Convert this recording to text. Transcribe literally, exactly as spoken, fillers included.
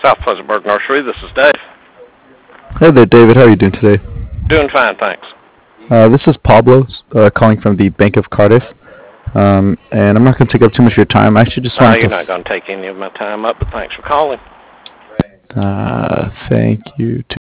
South Pleasantburg Nursery. This is Dave. Hey there, David. How are you doing today? Doing fine, thanks. Uh, this is Pablo uh, calling from the Bank of Cardiff, um, and I'm not going to take up too much of your time. I actually just No, wanted to. you're not going to take any of my time up, but thanks for calling. Uh, thank you.